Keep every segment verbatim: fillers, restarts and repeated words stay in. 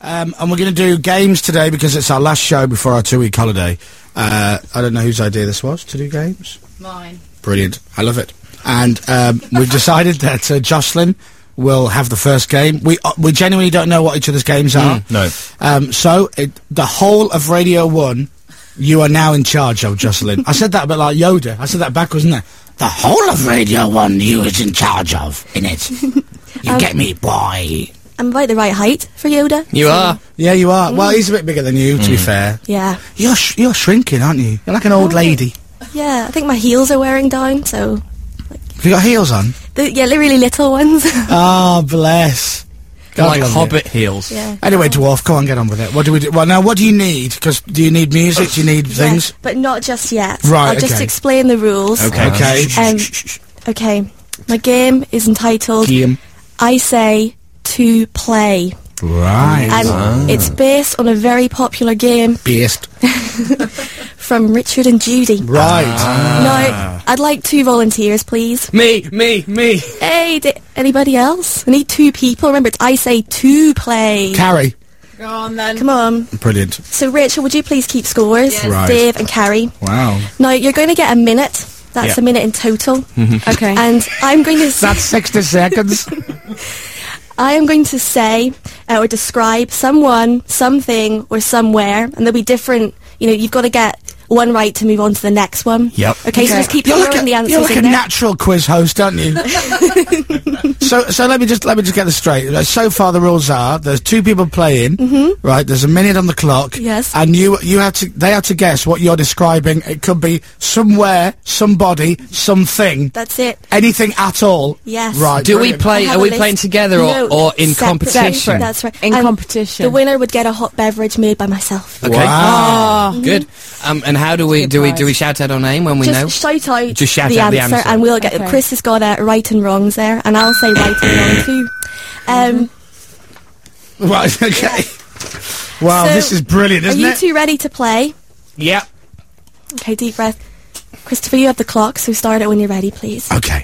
Um, and we're going to do games today because it's our last show before our two-week holiday. Uh, I don't know whose idea this was to do games. Mine. Brilliant. I love it. And um, we've decided that uh, Jocelyn will have the first game. We uh, we genuinely don't know what each other's games are. Mm, no. Um, so, it, the whole of Radio one, you are now in charge of, Jocelyn. I said that a bit like Yoda. I said that backwards, didn't I? The whole of Radio one you is in charge of, innit? You Um, get me, boy. I'm about the right height for Yoda. You so- are. Yeah, you are. Well, he's a bit bigger than you, to be fair. Yeah. You're sh you're shrinking, aren't you? You're like an old Oh. lady. Yeah, I think my heels are wearing down, so... Have you got heels on? The, yeah, the really little ones. Oh, bless. God Like love you. Hobbit heels. Yeah. Anyway, Dwarf, go on, get on with it. What do we do? Well, now, what do you need? Because do you need music? Do you need things? Yeah, but not just yet. Right, I'll just okay. explain the rules. Okay. Okay. Um, okay. My game is entitled Game. I Say To Play. Right. And it's based on a very popular game Based. from Richard and Judy. Right. Now, I'd like two volunteers, please. Me, me, me. Hey, d- anybody else? I need two people. Remember, it's I Say To Play. Carrie. Go on then. Come on. Brilliant. So, Rachel, would you please keep scores? Yes. Right. Dave and Carrie. Wow. Now, you're going to get a minute. That's Yeah. a minute in total. Okay. And I'm going to s- That's sixty seconds. I am going to say uh, or describe someone, something, or somewhere, and there'll be different. You know, you've got to get one right to move on to the next one. Yep. Okay, so Okay. just keep You're like throwing a, the answers you're like in a there. natural quiz host, aren't you? so, so let me just let me just get this straight. Uh, So far, the rules are: there's two people playing, mm-hmm. right? There's a minute on the clock. Yes. And you you have to they have to guess what you're describing. It could be somewhere, somebody, something, That's it. anything at all. Yes. Right. Do we brilliant. play? I have Are a we list. playing together or, No, or in separate. competition? That's right. In And competition. The winner would get a hot beverage made by myself. Okay. Wow. Good. Um, and how do we do we do we shout out our name when we Just know? shout out Just shout the, out the answer, answer. and we'll get. Okay. Chris has got uh, right and wrongs there, and I'll say right and wrong too. Um, Right. Okay. Wow, So, this is brilliant, are isn't you it? two ready to play? Yeah. Okay, deep breath. Christopher, you have the clock, so start it when you're ready, please. Okay.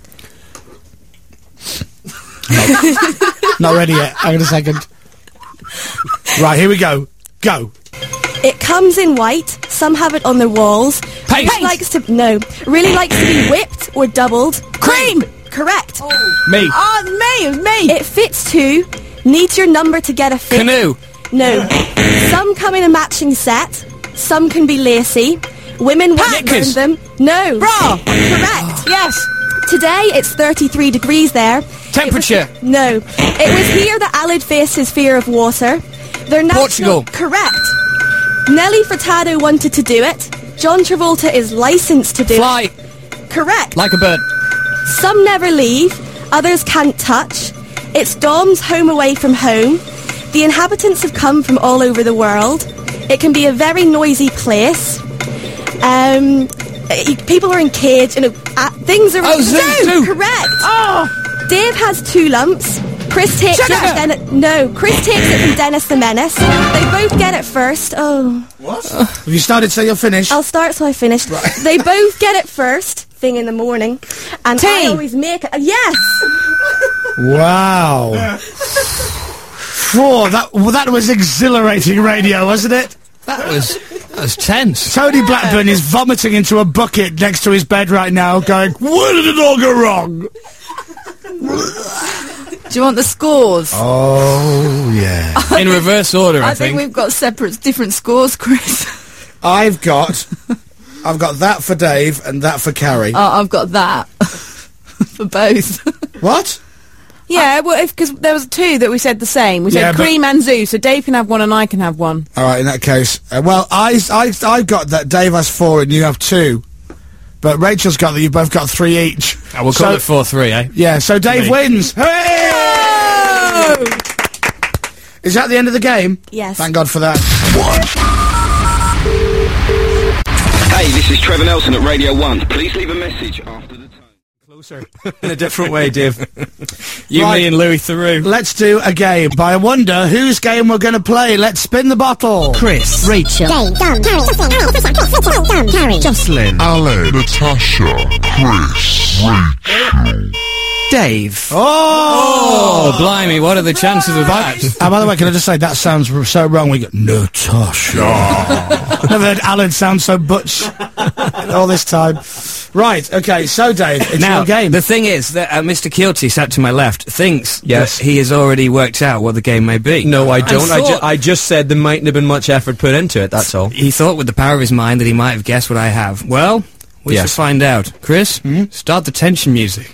Not ready yet. Hang on a second. Right, here we go. Go. It comes in white. Some have it on their walls. Paint. Really likes to no. Really likes to be whipped or doubled. Cream. Correct. Me. Oh, me, it was me. It fits two. Needs your number to get a fit. Canoe. No. Some come in a matching set. Some can be lacy. Women won't burn Knickers. them. No. Bra. Correct. Yes. Today it's thirty-three degrees there. Temperature. It was, no. It was here that Alid faced his fear of water. Their national, Portugal. Correct. Nelly Furtado wanted to do it. John Travolta is licensed to do Fly. it. Correct. Like a bird. Some never leave. Others can't touch. It's Dom's home away from home. The inhabitants have come from all over the world. It can be a very noisy place. Um, y- people are in cage. You know, uh, things are. Oh, zoo, zoo. Correct. Oh. Dave has two lumps. Chris takes Sugar. it from Dennis. No, Chris takes it from Dennis the Menace. They both get it first. Oh, Have you started so you're finished? I'll start so I finished. They both get it first thing in the morning, and I Tea. always make it. Uh, yes. Wow. Whoa, that, well, that was exhilarating radio, wasn't it? That was that was tense. Tony Blackburn is vomiting into a bucket next to his bed right now, going, where did it all go wrong? Do you want the scores? Oh, yeah. In reverse order, I, I think we've got separate, different scores, Chris. I've got, I've got that for Dave and that for Carrie. Oh, I've got that for both. What? Yeah, well, because there was two that we said the same. We said Yeah, but- cream and zoo, so Dave can have one and I can have one. All right, in that case, uh, well, I, I, I got that Dave has four and you have two. But Rachel's got that you've both got three each. I will call So- it four three, eh? Yeah, so Dave Me. wins. Hooray! Is that the end of the game? Yes. Thank God for that. Hey, this is Trevor Nelson at Radio one. Please leave a message after the tone. Closer. In a different way, Div. You, Right. me, and Louis Theroux. Let's do a game. But I wonder whose game we're going to play. Let's spin the bottle. Chris. Rachel. Dave, Dan, Carrie, Jocelyn, Dan, Carrie. Jocelyn. Alan, Natasha, Chris, Rachel. Dave. Oh! Oh, blimey, what are the chances of that? Uh, by the way, can I just say, that sounds r- so wrong. We go, Natasha. Never heard Alan sound so butch all this time. Right, okay, so Dave, it's Now, your game. the thing is that uh, Mister Keelty, sat to my left, thinks Yes. that he has already worked out what the game may be. No, I And don't. I, ju- thought- I just said there mightn't have been much effort put into it, that's all. He thought with the power of his mind that he might have guessed what I have. Well, we Yes. should find out. Chris, start the tension music.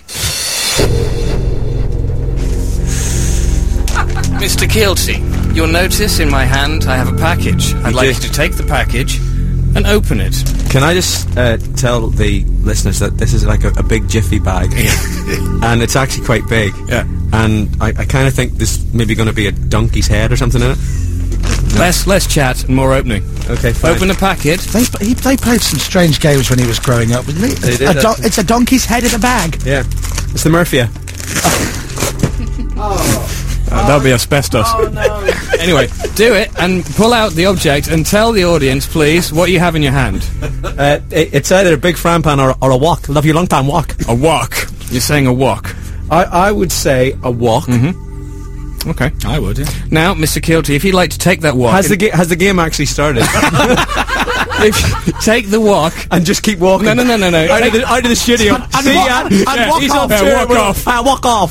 Mister Keelty, you'll notice in my hand I have a package. I'd like do. you to take the package and open it. Can I just uh, tell the listeners that this is like a, a big jiffy bag, and it's actually quite big. Yeah. And I, I kind of think there's maybe going to be a donkey's head or something in it. Less, less chat and more opening. Okay, fine. Open the packet. They, he, they played some strange games when he was growing up, wasn't he? They It's did, a don- actually. it's a donkey's head in a bag. Yeah, it's the Murphia. Uh, that'll be asbestos. Oh, no. Anyway, do it and pull out the object and tell the audience, please, what you have in your hand. Uh, it, it's either a big frying pan or, or a wok. Love you long time wok. A wok. You're saying a wok. I, I would say a wok. Mm-hmm. Okay. I would, yeah. Now, Mister Keelty, if you'd like to take that wok... Has the ga- has the game actually started? if you take the wok... and just keep walking. No, no, no, no, no. Out, of the, out of the studio. And See walk- ya. and Yeah, walk he's off. on Yeah, tour. walk We'll- off. Uh, walk off.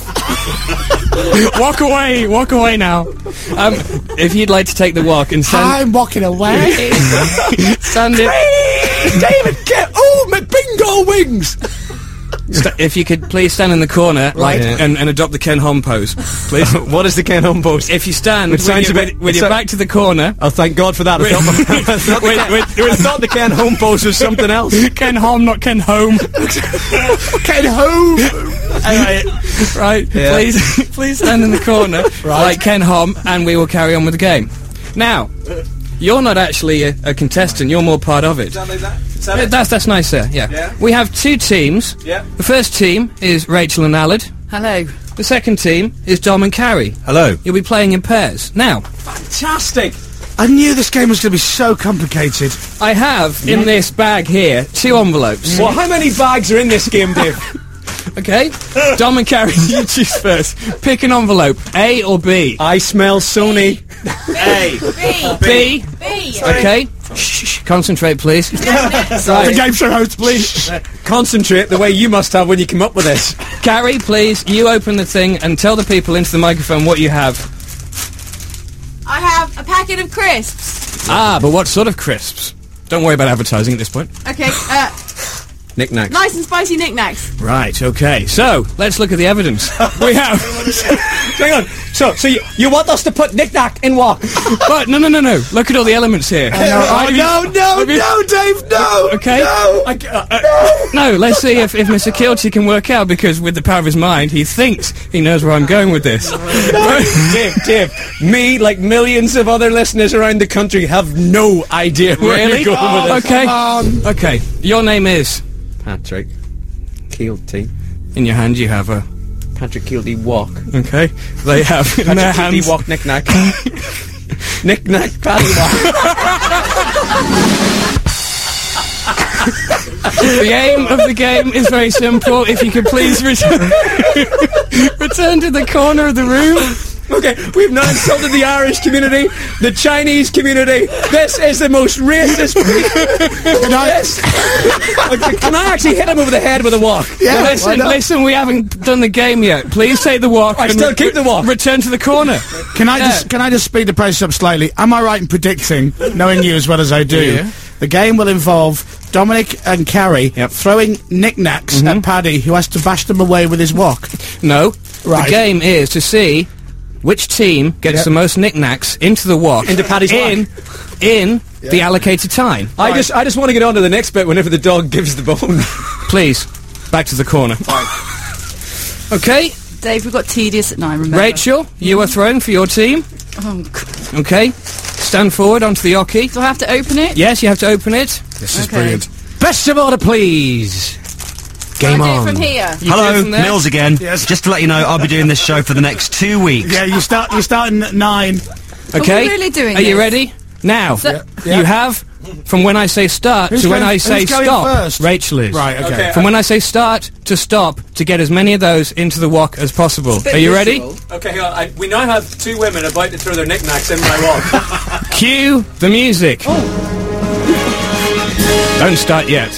walk away, walk away now. Um, if you'd like to take the wok and stand... I'm walking away. stand it... David, get... Oh, my bingo wings! St- if you could please stand in the corner, like, Yeah. and, and adopt the Ken Hom pose, please. What is the Ken Hom pose? If you stand It with, sounds your, a bit- with, with it your so- back to the corner... Oh, thank God for that. I thought, I thought the Wait, Ken- wait, wait. I thought the Ken Hom pose was something else. Ken Hom, not Ken Home. Ken Home! Anyway, right, Yeah. please, please stand in the corner, like Ken Hom, and we will carry on with the game. Now, you're not actually a, a contestant, you're more part of it. Yeah, that's, that's nice, sir, yeah. Yeah. We have two teams. Yeah. The first team is Rachel and Aled. Hello. The second team is Dom and Carrie. Hello. You'll be playing in pairs. Now, Fantastic. I knew this game was going to be so complicated. I have in this bag here two envelopes. Well, how many bags are in this game, Dave? Okay? Dom and Carrie, you choose first. Pick an envelope, A or B. I smell Sony. A. B. B. Okay? Shh, shh, concentrate, please. The game show host, please. Concentrate the way you must have when you come up with this. Carrie, please, you open the thing and tell the people into the microphone what you have. I have a packet of crisps. Ah, but what sort of crisps? Don't worry about advertising at this point. Okay, uh, Knick-knack. nice and spicy knickknacks. Right, okay. So, let's look at the evidence. We have... Hang on. So, so you, you want us to put knick-knack in what? But, no, no, no, no. Look at all the elements here. Oh, Have you- no, no, have you- no, Dave, no! Okay. No! I c- uh, uh, no, let's see if, if Mister Keelty can work out, because with the power of his mind, he thinks he knows where I'm going with this. Dave, Dave, me, like millions of other listeners around the country, have no idea where Really? you're going with this. Okay. Um, Okay. Your name is... Patrick Keelty. In your hand you have a... Patrick Keelty walk. Okay. They have in their Patrick Keelty hands... walk knick-knack. Knick-knack paddy walk. The aim of the game is very simple. If you could please return... return to the corner of the room... Okay, we've now insulted the Irish community, the Chinese community. This is the most racist. Can I? Okay, can I actually hit him over the head with a walk? Yeah, why listen, not? listen, we haven't done the game yet. Please take the walk. I and still keep the walk. Return to the corner. Can I Yeah. just can I just speed the process up slightly? Am I right in predicting, knowing you as well as I do, Yeah. the game will involve Dominic and Carrie Yep. throwing knickknacks at Paddy, who has to bash them away with his wok? No. Right. The game is to see which team gets Yep. the most knickknacks into the wok. Into Paddy's in, in the allocated time. I just, I just want to get on to the next bit whenever the dog gives the bone. Please, back to the corner. Okay, Dave, we've got tedious at nine, remember? Rachel, you are throwing for your team. Oh, God. Okay, stand forward onto the oki. Do I have to open it? Yes, you have to open it. This is Okay. brilliant. Best of order, please. Game on. Do it from here. You do it Hello, from there? Mills again. Yes. Just to let you know, I'll be doing this show for the next two weeks. Yeah, you start. You're starting at nine. Okay. Are we really doing Are you this? ready? Now, So- Yeah. you have from when I say start Who's to when going- I say who's going stop. first? Rachel is. Right, okay. Okay. From when I say start to stop to get as many of those into the wok as possible. Are you ready? Okay, hang on. I, we now have two women about to throw their knickknacks in my wok. Cue the music. Don't start yet.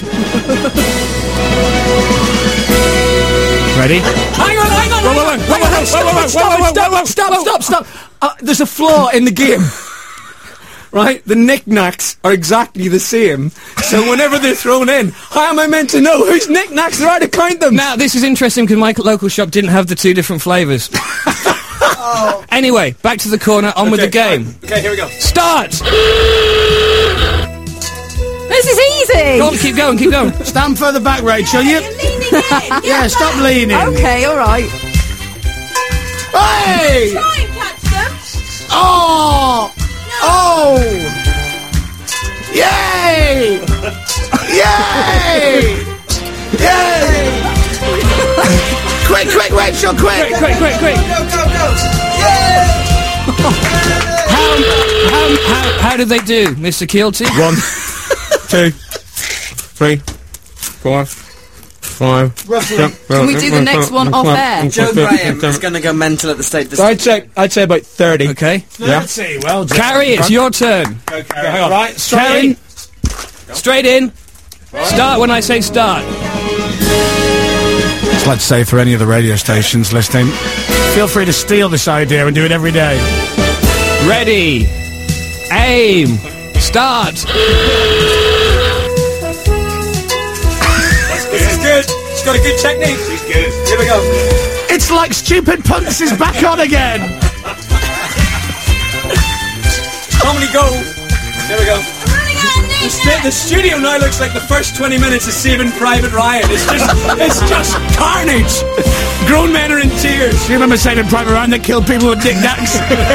Ready? Hang on, hang on, Whoa, whoa, hang on. whoa, whoa, whoa, Stop whoa, it, whoa, stop whoa, it, whoa, stop whoa, it, stop, stop, stop. Uh, there's a flaw in the game. Right? The knickknacks are exactly the same. So whenever they're thrown in, how am I meant to know whose knickknacks there are to count them? Now, this is interesting because my local shop didn't have the two different flavours. Anyway, back to the corner, on with the game. Fine. Okay, here we go. Start! This is easy. Go on, keep going, keep going. Stand further back, Rachel. You. Yeah, stop leaning. Okay, all right. Hey! Try and catch them. Oh! Oh! Yay! Yay! Yay! Quick, quick, Rachel, quick! Quick, quick, quick, quick. Go, go, go! How, how, how, how did they do, Mister Keelty? One, two, three, four, five. Can we do the next one off air? Joe Graham is going to go mental at the state. This I'd say, I'd say about thirty. Okay. Yeah. Let's see, well done. Carrie, it's your turn. Okay, hang on. Right, straight Carrie, in. straight in. Start when I say start. I'd like to say for any of the radio stations listening, feel free to steal this idea and do it every day. Ready. Aim. Start. This is good. She's got a good technique. She's good. Here we go. It's like Stupid Punks is back on again. How many go? There we go. The, stu- the studio now looks like the first twenty minutes of Saving Private Ryan. It's just, it's just carnage. Grown men are in tears. You remember Saving Private Ryan that killed people with knickknacks?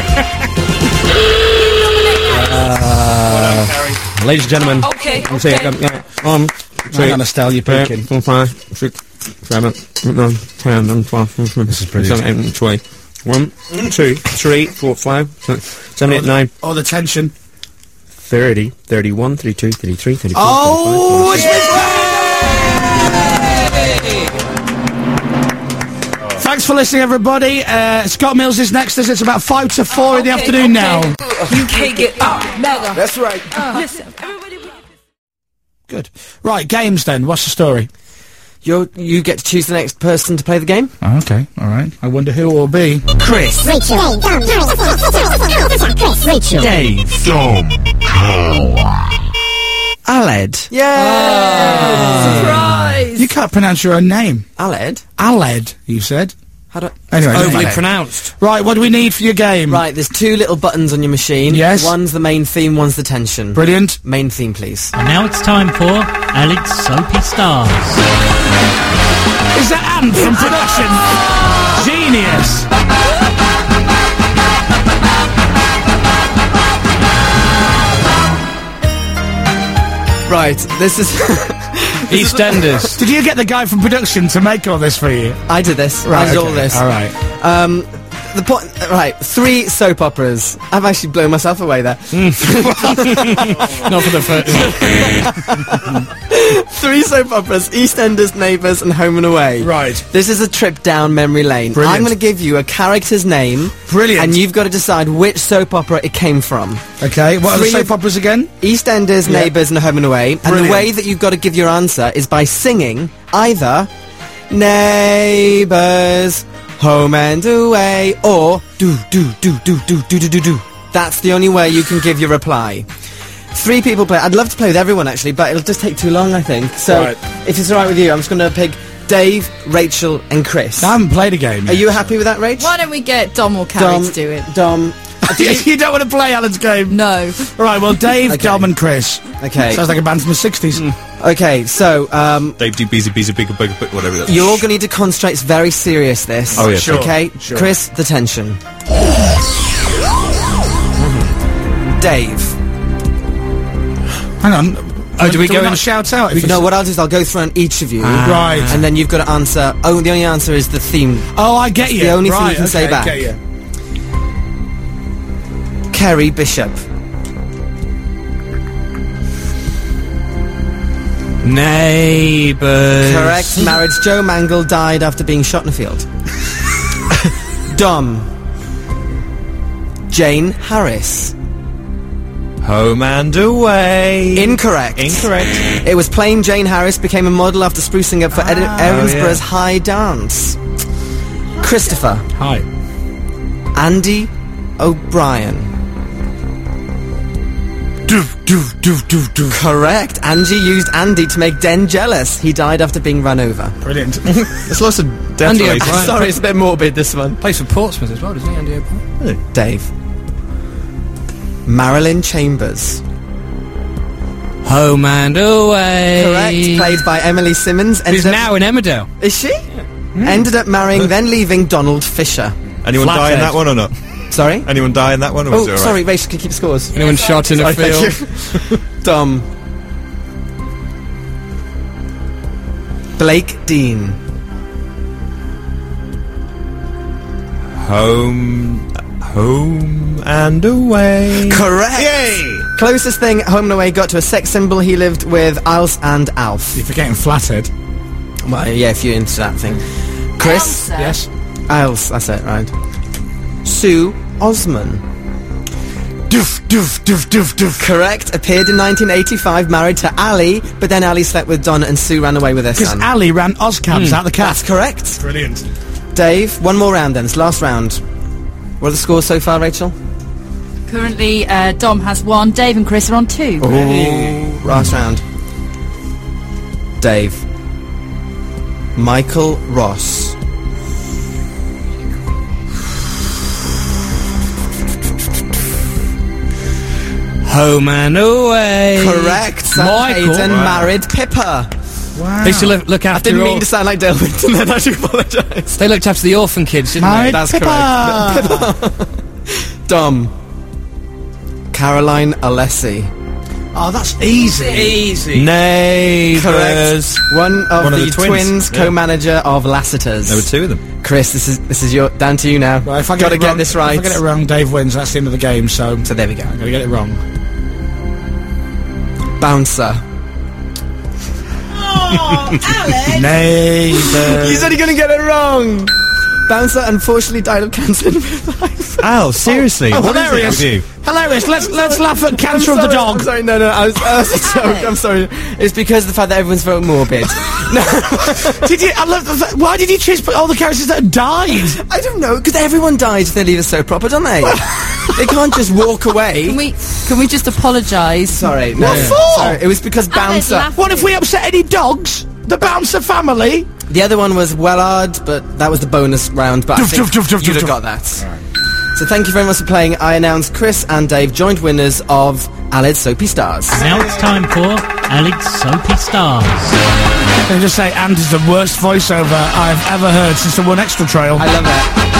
Uh, ladies and gentlemen, Okay, I'm saying, okay. um, yeah, um, Hang on, Estelle, you're peeking. four, five, six, seven, eight, nine, ten, eleven, twelve, thirteen, This is brilliant. seventeen, eighteen, twenty. One, two, three, four, five, six, seven, eight, nine, Oh, the tension. thirty, thirty-one, thirty-two, thirty-three, thirty-four, Oh, thirty-five, it's Thanks for listening, everybody. Uh, Scott Mills is next as it's about five to four in the Okay, afternoon okay. now. U K get up. Mega. That's right. Listen, everybody. Good. Right, games then. What's the story? You you get to choose the next person to play the game. Oh, okay, all right. I wonder who it will be. Chris. Rachel. Dave. Dom. Chris. Rachel. Dave. Aled. Ah. Surprise. You can't pronounce your own name. Aled. Aled, you said. How do? Anyway, doesn't Overly matter. pronounced. Right, what do we need for your game? Right, there's two little buttons on your machine. Yes. One's the main theme, one's the tension. Brilliant. Main theme, please. And now it's time for Aled's Soapy Stars. Is that Anne from production? Genius. Right, this is. EastEnders. Did you get the guy from production to make all this for you? I did this. Right, I did okay. all this. All right. Um, the point. Right, three soap operas. I've actually blown myself away there. Not for the first. Three soap operas: EastEnders, Neighbours, and Home and Away. Right. This is a trip down memory lane. Brilliant. I'm going to give you a character's name. Brilliant. And you've got to decide which soap opera it came from. Okay, what are the Three soap of- operas again? EastEnders, Yeah. Neighbours, and Home and Away. And Brilliant. the way that you've got to give your answer is by singing either Neighbours, Home and Away, or do do do do do do do do do. That's the only way you can give your reply. Three people play. I'd love to play with everyone actually, but it'll just take too long, I think. So, Right. if it's all right with you, I'm just going to pick Dave, Rachel, and Chris. I haven't played a game. Are you happy with that, Rach? Why don't we get Dom or Carrie Dom, to do it? Dom. You don't want to play Alan's game? No. Right, well, Dave, Okay. Dom, and Chris. Okay. Sounds like a band from the sixties. Okay. So, um, Dave D. Beezy Beezy Big Big Big whatever that is. you're all going to need to concentrate. It's very serious. This. Oh, yeah, Sure. Okay. Sure. Chris, the tension. Dave. Hang on. Oh, do we do go we in- not shout out? If No, what I'll do is I'll go through on each of you. Right. And then you've got to answer. Oh, the only answer is the theme. Oh, I get you. the only thing right, you can say okay, back. Get you. Kerry Bishop. Neighbours. Correct. Married Joe Mangle died after being shot in a field. Dom. Jane Harris. Home and away. Incorrect. Incorrect. It was plain Jane Harris became a model after sprucing up for Ed- Erinsborough's yeah. High Dance. Christopher. Hi. Andy O'Brien. Doof, doof, doof, doof, doof. Correct. Angie used Andy to make Den jealous. He died after being run over. Brilliant. There's lots of death Andy rates. O'Brien. Sorry, it's a bit morbid, this one. Plays for Portsmouth as well, doesn't he, Andy O'Brien? Dave. Marilyn Chambers. Home and away. Correct. Played by Emily Simmons. Ended Who's up- now in Emmerdale. Is she? Ended up marrying, then leaving Donald Fisher. Anyone die in that one or not? Sorry? Anyone die in that one or Oh, was it all right? sorry, Rachel, can you keep the scores? Anyone shot in a Sorry, thank field? you. Dom. Blake Dean. Home... Home and away. Correct. Yay! Closest thing home and away got to a sex symbol. He lived with Alf and Alf. You're forgetting Flathead. Well, yeah, if you're into that thing. Chris. Elsa. Yes. Alf, that's it, right. Sue Osman. Doof, doof, doof, doof, doof. Correct. Appeared in nineteen eighty-five, married to Ali, but then Ali slept with Don and Sue ran away with their Because son. Ali ran Ozcabs Hmm. out the cat. That's correct. Brilliant. Dave, one more round then. It's last round. What are the scores so far, Rachel? Currently, uh, Dom has one. Dave and Chris are on two. Oh, last round. Dave. Michael Ross. Home and away. Correct. Sam Michael. Hayden Wow. married Pippa. Wow. They used to look, look I after didn't all... mean to sound like Dale Winton then, I do apologise. They looked after the orphan kids, didn't Married they? That's Pippa. correct. Dom. Caroline Alessi. Oh, that's easy. Easy. Neighbours. Correct. One of, One the, of the twins. twins, Yeah. co-manager of Lassiter's. There were two of them. Chris, this is this is your down to you now. Right, if I get Gotta it get wrong, this right. If I get it wrong, Dave wins. That's the end of the game. So, So there we go. I'm gonna get it wrong. Bouncer. Neighbours. You said you're gonna get it wrong. Bouncer unfortunately died of cancer in real life. Al, seriously? Oh, what is it hilarious! with you? Hilarious. Let's let's laugh at cancer I'm of the sorry, dog. I'm sorry, no, no, I was, I was a joke. I'm sorry. It's because of the fact that everyone's very morbid. Did you? I love the fa- Why did you choose all the characters that died? I don't know, because everyone dies if they leave us so proper, don't they? They can't just walk away. Can we, can we just apologise? Sorry, no. What for? Sorry, it was because Bouncer. laugh- What if we upset any dogs? The Bouncer family. The other one was Wellard, but that was the bonus round. But I Doof, think doof, doof, doof, you'd have doof. got that. So thank you very much for playing. I announce Chris and Dave joint winners of Allied Soapy Stars. Now it's time for Allied Soapy Stars. Can I just say, and is the worst voiceover I've ever heard since the One Extra Trail. I love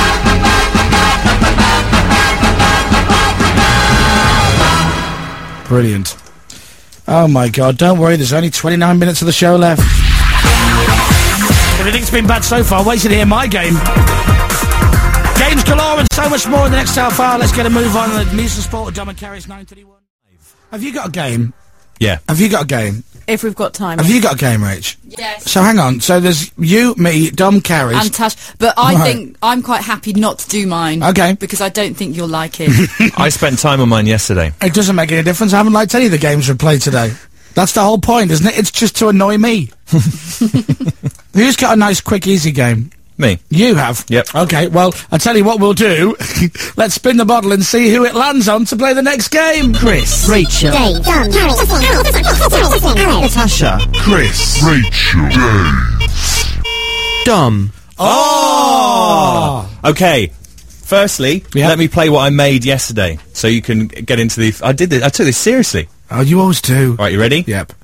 it. Brilliant. Oh my god, don't worry, there's only twenty-nine minutes of the show left. Everything's been bad so far, wait till you hear my game. Games galore and so much more in the next half hour. Let's get a move on. The news and sport with Dom and Carrie's nine thirty-one. Have you got a game? Yeah. Have you got a game? If we've got time. Have you got a game, Rach? Yes. So hang on, so there's you, me, Dom, Carrie's. And Tash, but I Right. think I'm quite happy not to do mine. Okay. Because I don't think you'll like it. I spent time on mine yesterday. It doesn't make any difference. I haven't liked any of the games we've played today. That's the whole point, isn't it? It's just to annoy me. Who's got a nice, quick, easy game? Me. You have? Yep. Okay, well, I'll tell you what we'll do. Let's spin the bottle and see who it lands on to play the next game. Chris, Rachel, Dave, Dom, Carrie, Natasha, Chris, Rachel, Dave. Dom. Oh! Okay. Firstly, Yeah. let me play what I made yesterday, so you can get into the. I did this. I took this seriously. Oh, you always do. All right, you ready? Yep.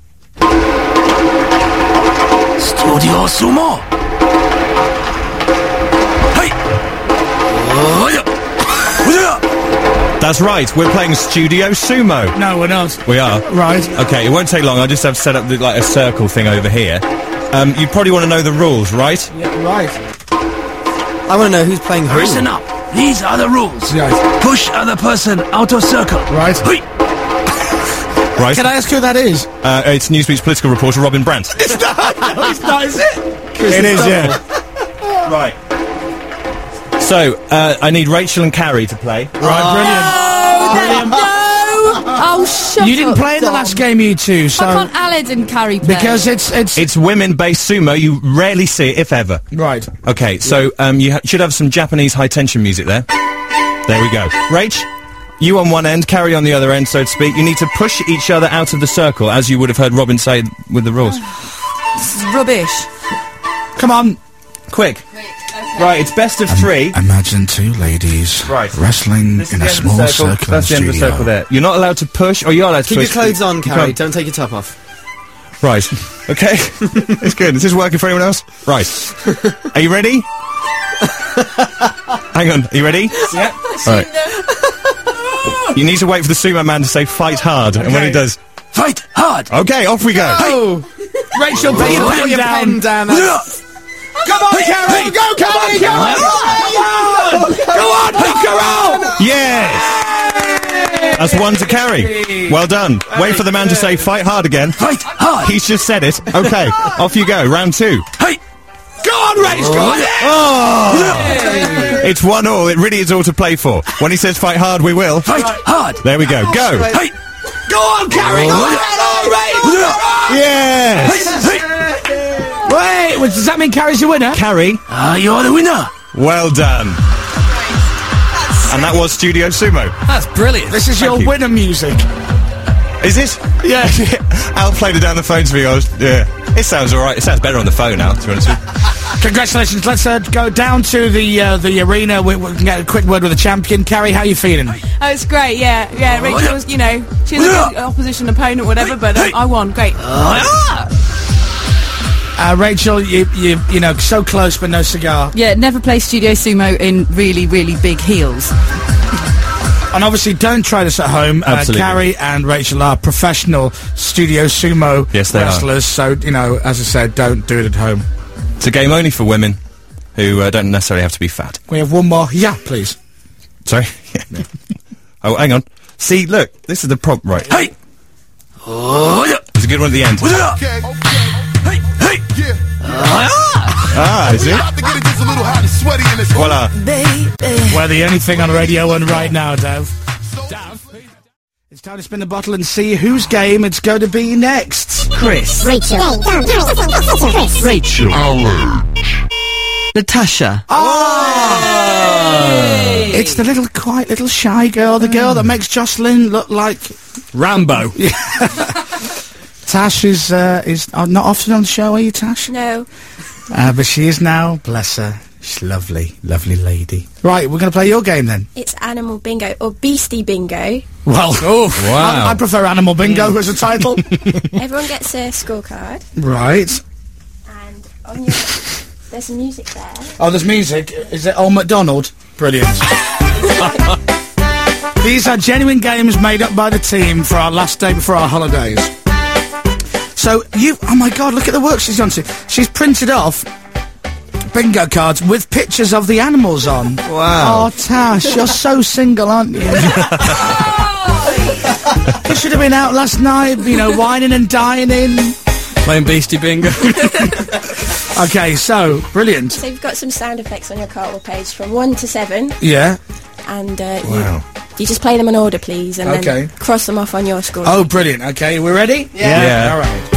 Studio Sumo. That's right. We're playing Studio Sumo. No, we're not. We are. Right. Okay, it won't take long. I just have set up the, like a circle thing over here. Um, you probably want to know the rules, right? Yeah, right. I want to know who's playing who. Listen up. These are the rules. Right. Push other person out of circle. Right. Hey. Right. Can I ask who that is? Uh, it's Newsweek's political reporter Robin Brandt. It's not. No, it's not. Is it? It is, yeah. Right. So, uh, I need Rachel and Carrie to play. Right, brilliant. No! Oh, shut You didn't up, play in the Dom. last game, you two, so... Why can't Aled and Carrie play? Because it's... it's It's women-based sumo. You rarely see it, if ever. Right. Okay, so um, you ha should have some Japanese high-tension music there. There we go. Rach, you on one end, Carrie on the other end, so to speak. You need to push each other out of the circle, as you would have heard Robin say with the rules. This is rubbish. Come on. Quick. Right, it's best of three. Imagine two ladies Right. wrestling This in is a the end of small the circle. circle That's the in end of the studio. circle there. You're not allowed to push, or you're allowed to Keep your push. clothes on, You Carrie. can't- Don't take your top off. Right. Okay. It's good. Is this working for anyone else? Right. Are you ready? Hang on. Are you ready? Yeah. All right. You need to wait for the sumo man to say "fight hard," and when he does, Fight hard! okay, off we go. Oh! Rachel, put your pen Put your down. pen down. that's- Come on, Carrie! Go, Carrie! Go on! Go on, knock her out! Yes. That's one to carry. Well done. Wait for the man to say "fight hard" again. Fight hard! He's just said it. Okay, off you go. Round two. Hey! Go on, Rach! Go on! Oh! It's one all. It really is all to play for. When he says "fight hard," we will. Fight hard! There we go. Go. Hey! Go on, Carrie! Go on, Rach! Yes. Wait, well, does that mean Carrie's the winner? Carrie. Ah, you're the winner! Well done. And that was Studio Sumo. That's brilliant. This is Thank your you. winner music. Is it? Yeah. Al played it down the phone to me. I was, yeah. It sounds all right. It sounds better on the phone, Al, to be honest with you. Congratulations. Let's uh, go down to the uh, the arena. We, we can get a quick word with the champion. Carrie, how you feeling? Oh, it's great, yeah. Yeah, Rachel was, you know, she was a good opposition opponent, whatever, but um, I won. Great. Uh, Rachel, you, you you know, so close but no cigar. Yeah, never play Studio Sumo in really, really big heels. And obviously, don't try this at home. Uh, Absolutely. Carrie and Rachel are professional Studio Sumo Yes, they are. wrestlers, so, you know, as I said, don't do it at home. It's a game only for women who uh, don't necessarily have to be fat. We have one more. Yeah, please. Sorry? Oh, hang on. See, look, this is the prop, right. Hey! Oh, yeah. There's a good one at the end. What up? Hey! Hey! Yeah. Ah, is it? Voila. We're the only thing on Radio one right now, Dav. Dav. It's time to spin the bottle and see whose game it's going to be next. Chris. Rachel. Chris. Rachel. Natasha. Oh! It's the little, quiet, little shy girl, the girl that makes Jocelyn look like Rambo. Tash is uh, is uh, not often on the show, are you, Tash? No. Uh, but she is now. Bless her. She's lovely, lovely lady. Right, we're going to play your game then. It's Animal Bingo, or Beastie Bingo. Well, Oh, I, I prefer Animal Bingo as a title. Everyone gets a scorecard, Right. and on your... there's some music there. Oh, there's music. Is it Old MacDonald? Brilliant. These are genuine games made up by the team for our last day before our holidays. So you, oh my God, look at the work she's done. to- She's printed off bingo cards with pictures of the animals on. Wow. Oh, Tash, you're so single, aren't you? You should have been out last night, you know, whining and dining. Playing Beastie Bingo. Okay, so, brilliant. So you've got some sound effects on your cardboard page from one to seven, Yeah. and uh, Wow. you, you just play them in order, please, and Okay. then cross them off on your score. Oh, brilliant. Okay, we're ready? Yeah. Yeah. All right.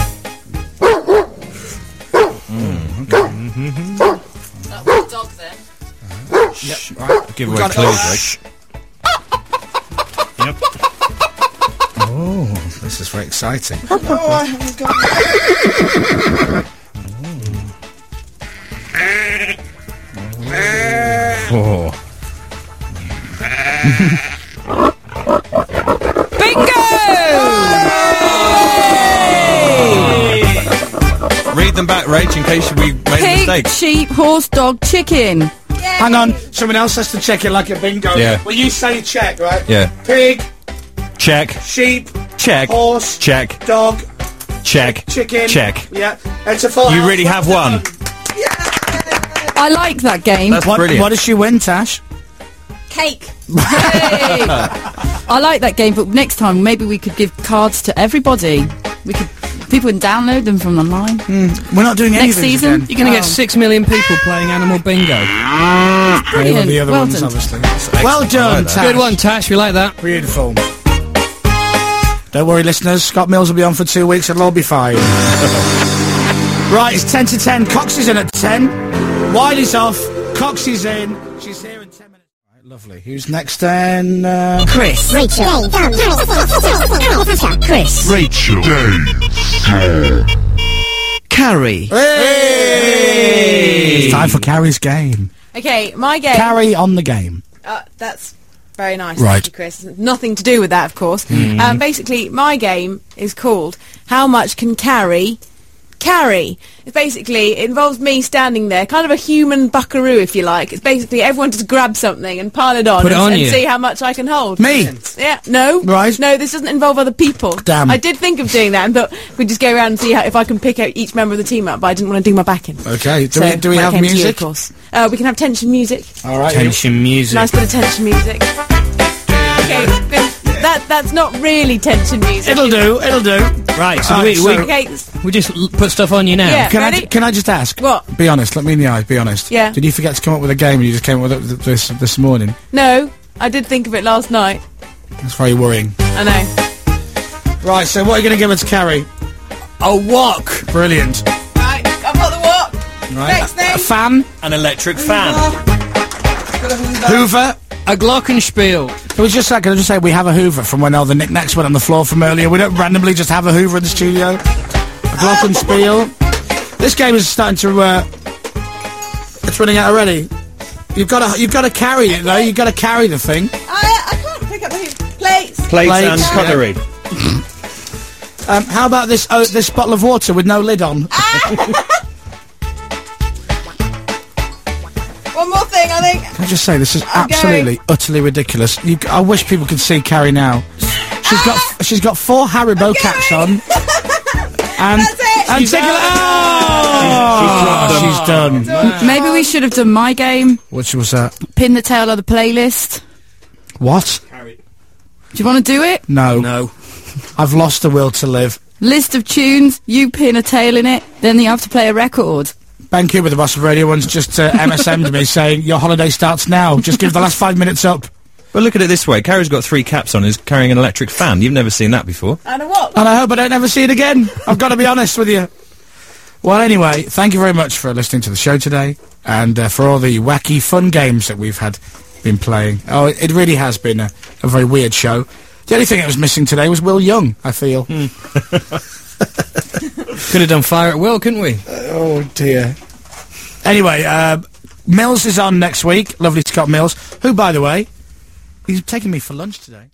That was a dog then. Yep, right. Give We've away got- clues, right? Oh, this is very exciting. Oh. Read them back, Rach, in case we made a Pig, mistake. sheep, horse, dog, chicken. Hang on, someone else has to check it like a bingo. Yeah. Well, you say check, right? Yeah. Pig, Check. sheep, Check. horse, Check. dog, Check. chicken. Check. Yeah. It's a full You house. really have won. I like that game. That's What, brilliant. what does she win, Tash? Cake. Hey! I like that game, but next time maybe we could give cards to everybody. We could. People can download them from online. Mm, we're not doing next anything season. Again. You're going to Oh. get six million people playing Animal Bingo. Brilliant. The other well ones, done. obviously. Well done, Tash. Good one, Tash. We like that. Beautiful. Don't worry, listeners. Scott Mills will be on for two weeks. It'll all be fine. Right, it's ten to ten. Cox is in at ten. Wiley's off. Cox is in. She's here in ten minutes. Right, lovely. Who's next then? Uh, Chris. Rachel. Chris. Rachel. Carrie. Hey! It's time for Carrie's game. Okay, my game. Carrie on the game. Uh, that's very nice, Right. thank you, Chris. Nothing to do with that, of course. Um, basically, my game is called How Much Can Carrie Carry? It's basically, it involves me standing there, kind of a human buckaroo, if you like. It's basically everyone just grab something and pile it on, Put it and, on and you. see how much I can hold. Me? Yeah, no. Right. No, this doesn't involve other people. Damn. I did think of doing that, and thought we'd just go around and see how, if I can pick out each member of the team up, but I didn't want to do my back in. Okay. Do So, we, do we when it have came to you, music? of course. Uh, we can have tension music. All right. Tension music. Nice bit of tension music. Okay, but that that's not really tension music. It'll do. It'll do. Right, so, Alright, we, we, so- Okay, we just l- put stuff on you now. Yeah. Can I, Ready? ju- can I just ask? What? Be honest. Look me in the eyes. Be honest. Yeah. Did you forget to come up with a game and you just came up with it th- this this morning? no, I did think of it last night. That's very worrying. I know. Right. So what are you going to give us, Carrie? A wok. Brilliant. Right, I've got the what? Right. Next A thing. fan. An electric fan. Hoover. A glockenspiel. Can we just say, can I just say we have a Hoover from when all the knickknacks went on the floor from earlier. We don't randomly just have a Hoover in the studio. A glockenspiel. This game is starting to. Uh, it's running out already. You've got to. You've got to carry it though. You've got to carry the thing. I, I can't pick up the plates. Plates, Plates, and yeah. cutlery. Um, how about this? Oh, this bottle of water with no lid on. One more thing, I think. Can I just say this is I'm absolutely, utterly ridiculous. You, I wish people could see Carrie now. She's got she's got four Haribo caps on. And That's it. and take it- Oh, she's done. Maybe we should have done my game. Which was that? Pin the tail of the playlist. What? Do you want to do it? No. No. I've lost the will to live. List of tunes, you pin a tail in it, then you have to play a record. Ben Cooper, the boss of Radio One's just uh, M S M'd me saying, your holiday starts now. Just give the last five minutes up. Well, look at it this way. Carrie's got three caps on and is carrying an electric fan. You've never seen that before. And a what? And I hope I don't ever see it again. I've got to be honest with you. Well, anyway, thank you very much for listening to the show today, and uh, for all the wacky, fun games that we've had been playing. Oh, it, it really has been a, a very weird show. The only thing that was missing today was Will Young, I feel. Could have done Fire at Will, couldn't we? Oh, dear. Anyway, uh, Mills is on next week. Lovely Scott Mills, who, by the way, he's taking me for lunch today.